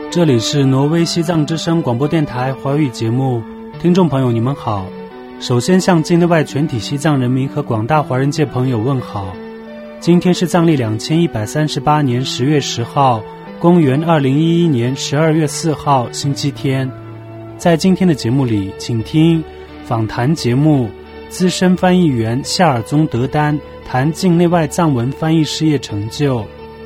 这里是挪威西藏之声广播电台华语节目，听众朋友你们好。首先向境内外全体西藏人民和广大华人界朋友问好。今天是藏历2138年10月10号，公元2011年12月4号，星期天。在今天的节目里，请听访谈节目，资深翻译员夏尔宗德丹谈境内外藏文翻译事业成就。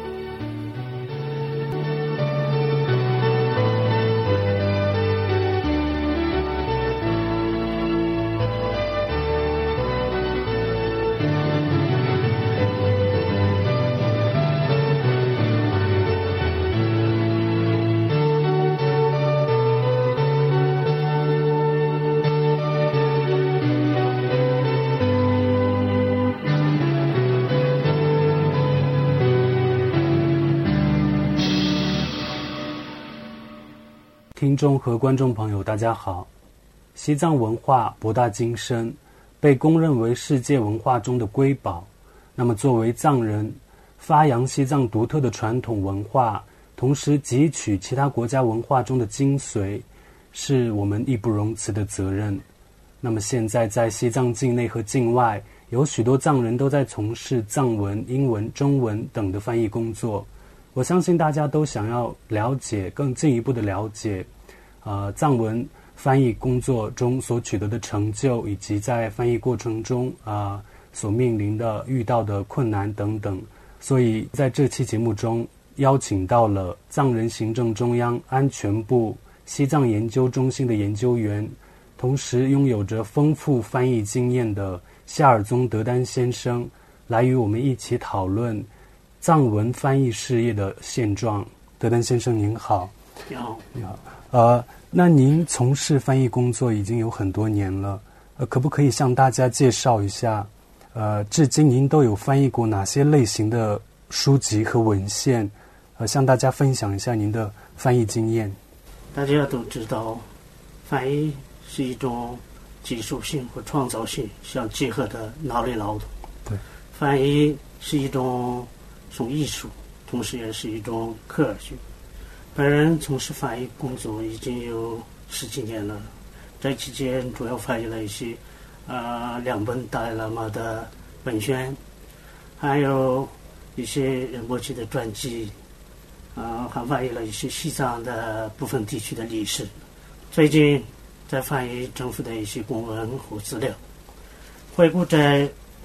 听众和观众朋友大家好。西藏文化博大精深，被公认为世界文化中的瑰宝。那么作为藏人，发扬西藏独特的传统文化，同时汲取其他国家文化中的精髓，是我们义不容辞的责任。那么现在在西藏境内和境外，有许多藏人都在从事藏文、英文、中文等的翻译工作。我相信大家都想要了解，更进一步的了解藏文翻译工作中所取得的成就，以及在翻译过程中所面临的遇到的困难等等。所以在这期节目中邀请到了藏人行政中央安全部西藏研究中心的研究员，同时拥有着丰富翻译经验的夏尔宗德丹先生，来与我们一起讨论藏文翻译事业的现状。德丹先生您好。 你好。 你好。那您从事翻译工作已经有很多年了，可不可以向大家介绍一下至今您都有翻译过哪些类型的书籍和文献，向大家分享一下您的翻译经验。 大家都知道，翻译是一种技术性和创造性相结合的脑力劳动。 对， 翻译是一种艺术，同时也是一种科学。本人从事翻译工作已经有10几年了，在期间主要翻译了一些2本达赖喇嘛的文选，还有一些仁波切的传记，还翻译了一些西藏的部分地区的历史。最近在翻译政府的一些公文和资料。回顾在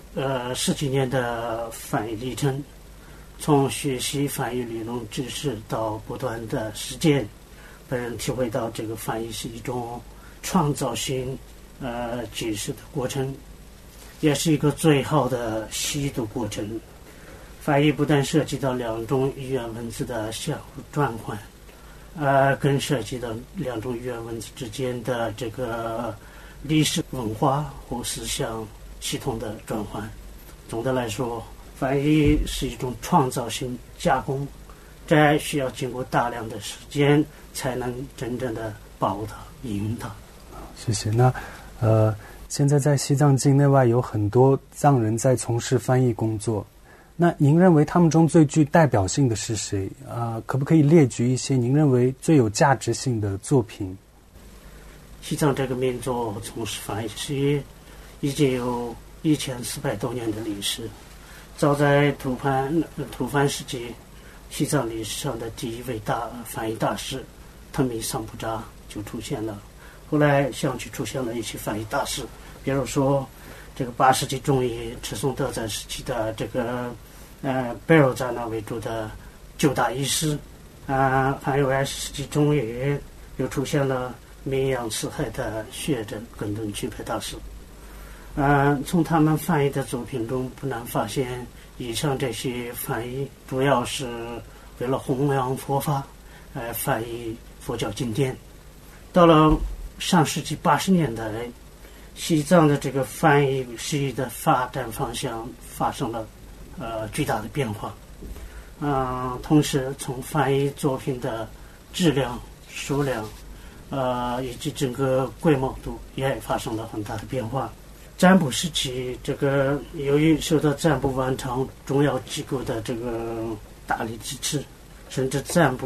10几年的翻译历程，从学习翻译理论知识到不断的实践，本人体会到这个翻译是一种创造性知识的过程，也是一个最好的习读过程。翻译不但涉及到2种语言文字的相互转换，更涉及到2种语言文字之间的这个历史文化和思想系统的转换。总的来说，翻译是一种创造性加工，这需要经过大量的时间才能真正的把握它、应用它。 谢谢。那现在在西藏境内外有很多藏人在从事翻译工作，那您认为他们中最具代表性的是谁？可不可以列举一些您认为最有价值性的作品？ 西藏这个民族从事翻译事业已经有1400多年的历史。早在吐蕃时期，西藏历史上的第一位翻译大师腾米桑布扎就出现了。后来相继出现了一些翻译大师，比如说这个8世纪中叶赤松德赞时期的这个贝尔扎纳为主的9大医师，还有20世纪中叶又出现了名扬四海的学者根敦曲培大师。从他们翻译的作品中不难发现，以上这些翻译主要是为了弘扬佛法，翻译佛教经典。到了上世纪80年代，西藏的这个翻译事业的发展方向发生了巨大的变化。同时从翻译作品的质量、数量，以及整个规模度也发生了很大的变化。占卜时期，这个由于受到占卜王朝重要机构的这个大力支持，甚至占卜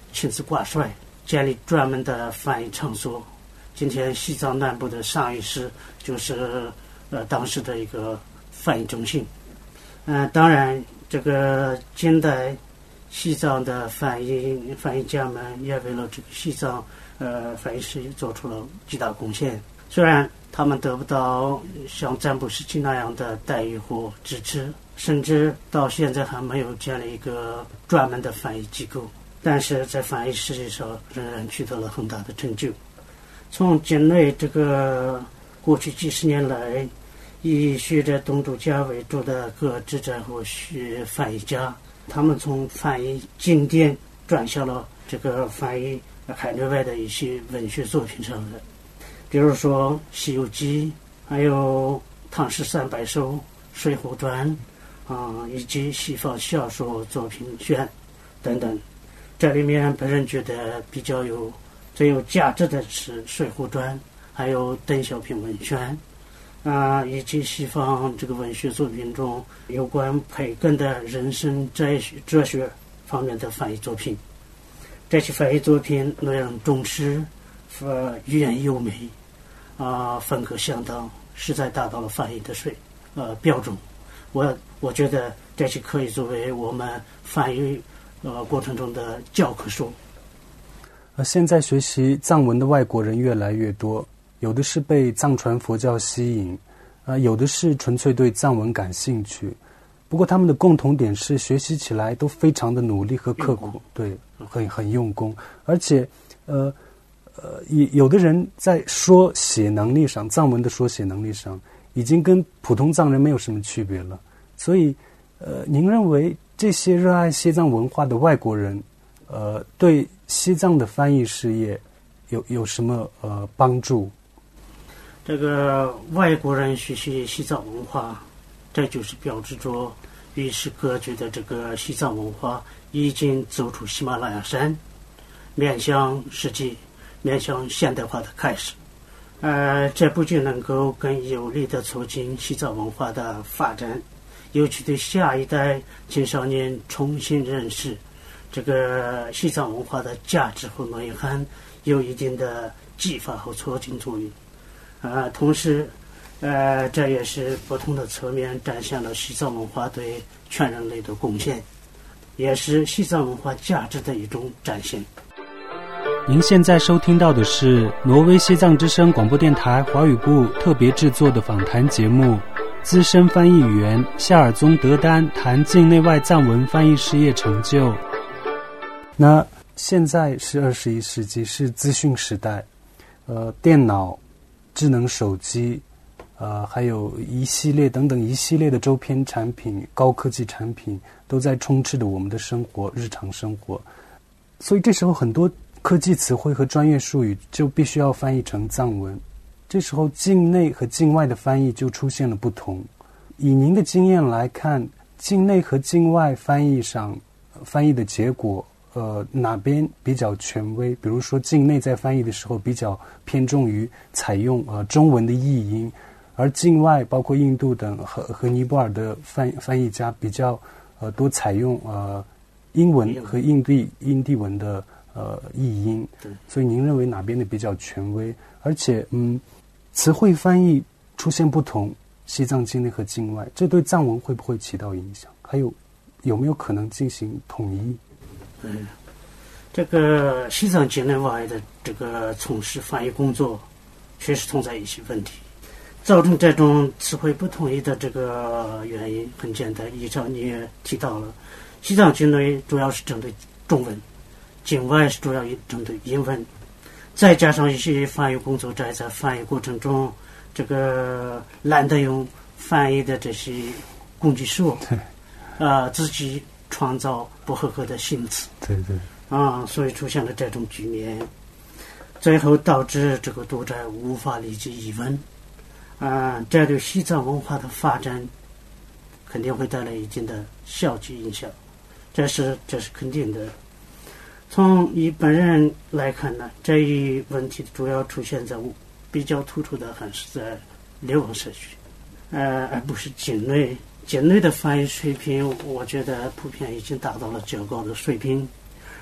亲自挂帅，建立专门的翻译场所。今天西藏南部的上义市就是当时的一个翻译中心。当然这个近代西藏的翻译家们也为了这个西藏翻译事业做出了极大贡献。虽然他们得不到像占卜时期那样的待遇或支持，甚至到现在还没有建立一个专门的翻译机构，但是在翻译事业上仍然取得了很大的成就。从境内这个过去几十年来，以学者东渡家为主的各智者或翻译家，他们从翻译经典转向了这个翻译海内外的一些文学作品上的，比如说《西游记》，还有《唐诗300首》、《水浒传》以及西方小说作品选等等。这里面本人觉得最有价值的是《水浒传》，还有邓小平文选以及西方这个文学作品中有关培根的人生哲学方面的翻译作品。这些翻译作品内容重视，语言优美，风格相当，实在达到了翻译的标准。我觉得这些可以作为我们翻译过程中的教科书。 现在学习藏文的外国人越来越多，有的是被藏传佛教吸引，有的是纯粹对藏文感兴趣。不过他们的共同点是学习起来都非常的努力和刻苦，对，很用功。而且有的人在说写能力上，藏文的说写能力上已经跟普通藏人没有什么区别了。所以您认为这些热爱西藏文化的外国人对西藏的翻译事业有什么帮助？ 这个外国人学习西藏文化，这就是标志着与世隔绝的这个西藏文化已经走出喜马拉雅山，面向世界，面向现代化的开始。这不仅能够更有力地促进西藏文化的发展，尤其对下一代青少年重新认识这个西藏文化的价值和内涵有一定的激发和促进作用。同时这也是不同的侧面展现了西藏文化对全人类的贡献，也是西藏文化价值的一种展现。 您现在收听到的是挪威西藏之声广播电台华语部特别制作的访谈节目，资深翻译员夏尔宗德丹谈境内外藏文翻译事业成就。那现在是21世纪，是资讯时代，电脑、智能手机，还有一系列的周边产品、高科技产品都在充斥着我们的生活，日常生活。所以这时候很多科技词汇和专业术语就必须要翻译成藏文。这时候境内和境外的翻译就出现了不同。以您的经验来看，境内和境外翻译上，翻译的结果哪边比较权威？比如说境内在翻译的时候比较偏重于采用中文的译音，而境外包括印度等和尼泊尔的翻译家比较多采用英文和印地文的译音。所以您认为哪边的比较权威？而且词汇翻译出现不同，西藏境内和境外，这对藏文会不会起到影响？还有没有可能进行统一？ 这个西藏境内外的这个从事翻译工作确实存在一些问题，造成这种词汇不统一的这个原因很简单，以上你也提到了，西藏境内主要是针对中文，境外是主要针对英文，再加上一些翻译工作者在翻译过程中这个懒得用翻译的这些工具书自己创造不合格的新词，所以出现了这种局面，最后导致这个读者无法理解译文，这对西藏文化的发展肯定会带来一定的消极影响，这是肯定的。从以本人来看呢，这一问题主要出现在比较突出的还是在流亡社区，而不是境内。境内的翻译水平，我觉得普遍已经达到了较高的水平，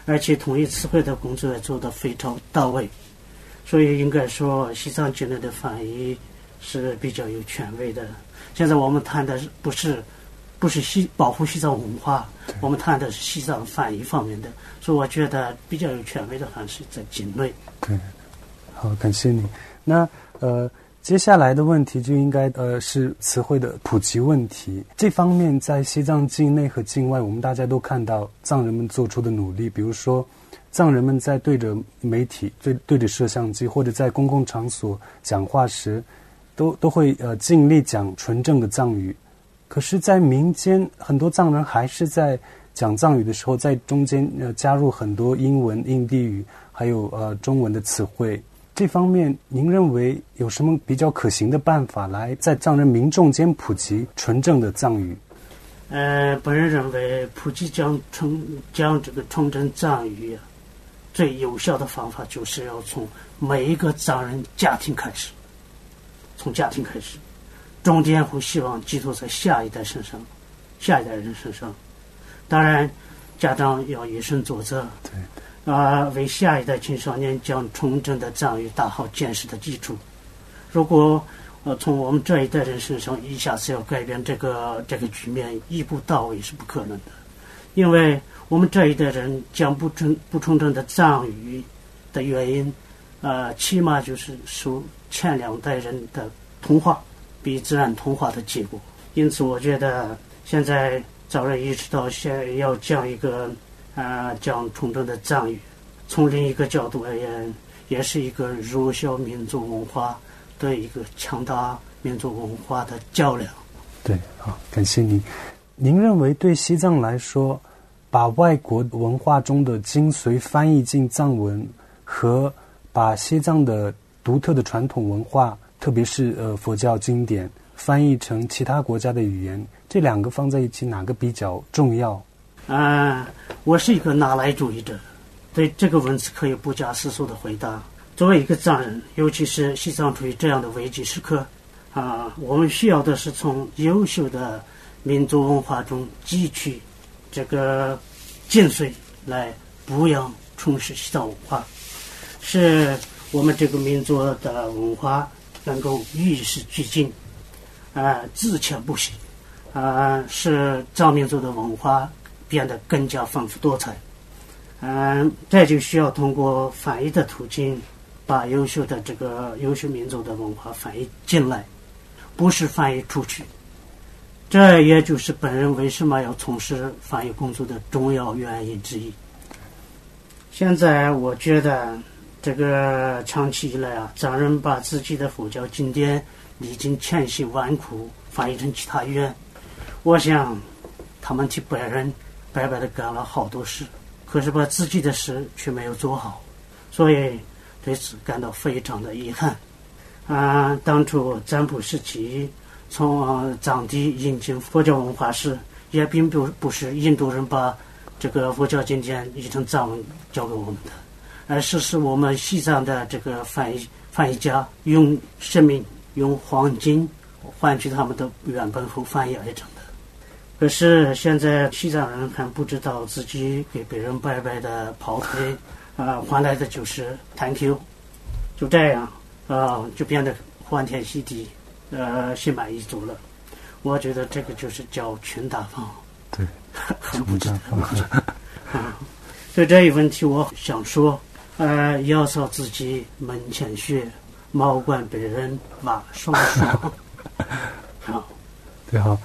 而且统一词汇的工作也做得非常到位，所以应该说西藏境内的翻译是比较有权威的。现在我们谈的不是保护西藏文化，我们谈的是西藏翻译方面的，所以我觉得比较有权威的还是在境内。 对，好，感谢你。那接下来的问题就应该是词汇的普及问题。这方面在西藏境内和境外，我们大家都看到藏人们做出的努力，比如说藏人们在对着媒体、对着摄像机或者在公共场所讲话时，都会尽力讲纯正的藏语。可是在民间，很多藏人还是在讲藏语的时候，在中间加入很多英文、印地语还有中文的词汇。这方面您认为有什么比较可行的办法来在藏人民众间普及纯正的藏语？ 本人认为普及讲这个纯正藏语最有效的方法就是要从每一个藏人家庭开始，从家庭开始，重点会希望寄托在下一代人身上。当然家长要以身作则，为下一代青少年将纯正的藏语打好坚实的基础。如果从我们这一代人身上一下子要改变这个局面，一步到位是不可能的，因为我们这一代人讲不纯正的藏语的原因，起码就是受前两代人的同化，比自然同化的结果。因此我觉得现在早人意识到要讲一个讲纯正的藏语，从另一个角度而言，也是一个弱小民族文化的一个强大民族文化的较量。 对，好，感谢您。您认为对西藏来说，把外国文化中的精髓翻译进藏文，和把西藏的独特的传统文化，特别是佛教经典翻译成其他国家的语言，这两个放在一起，哪个比较重要？ 我是一个拿来主义者，对这个问题可以不假思索的回答。作为一个藏人，尤其是西藏处于这样的危机时刻，我们需要的是从优秀的民族文化中汲取这个精髓，来补养充实西藏文化，使我们这个民族的文化能够与时俱进，自强不息，使藏民族的文化变得更加丰富多彩。这就需要通过翻译的途径，把优秀民族的文化翻译进来，不是翻译出去。这也就是本人为什么要从事翻译工作的重要原因之一。现在我觉得这个长期以来藏人把自己的佛教经典历尽千辛万苦翻译成其他语言，我想他们替本人白白的干了好多事，可是把自己的事却没有做好，所以对此感到非常的遗憾。当初占卜时期从藏地引进佛教文化时，也并不是印度人把这个佛教经典译成藏文交给我们的，而是我们西藏的这个翻译家用生命、用黄金换取他们的原本后翻译而成的。可是现在西藏人还不知道自己给别人白白的跑腿，换来的就是 thank you， 就这样就变得欢天喜地，心满意足了。我觉得这个就是叫群大方。 对， 很不值得。对这一问题我想说，要操自己门前雪，莫管别人瓦双双。好， 对，好，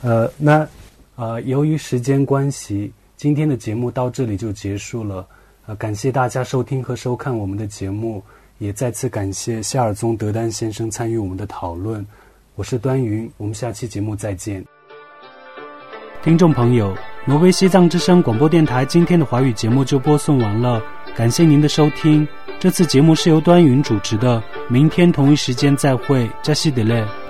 由于时间关系，今天的节目到这里就结束了。感谢大家收听和收看我们的节目，也再次感谢夏尔宗德丹先生参与我们的讨论。我是端云，我们下期节目再见。听众朋友，挪威西藏之声广播电台今天的华语节目就播送完了，感谢您的收听。这次节目是由端云主持的，明天同一时间再会，加西德勒。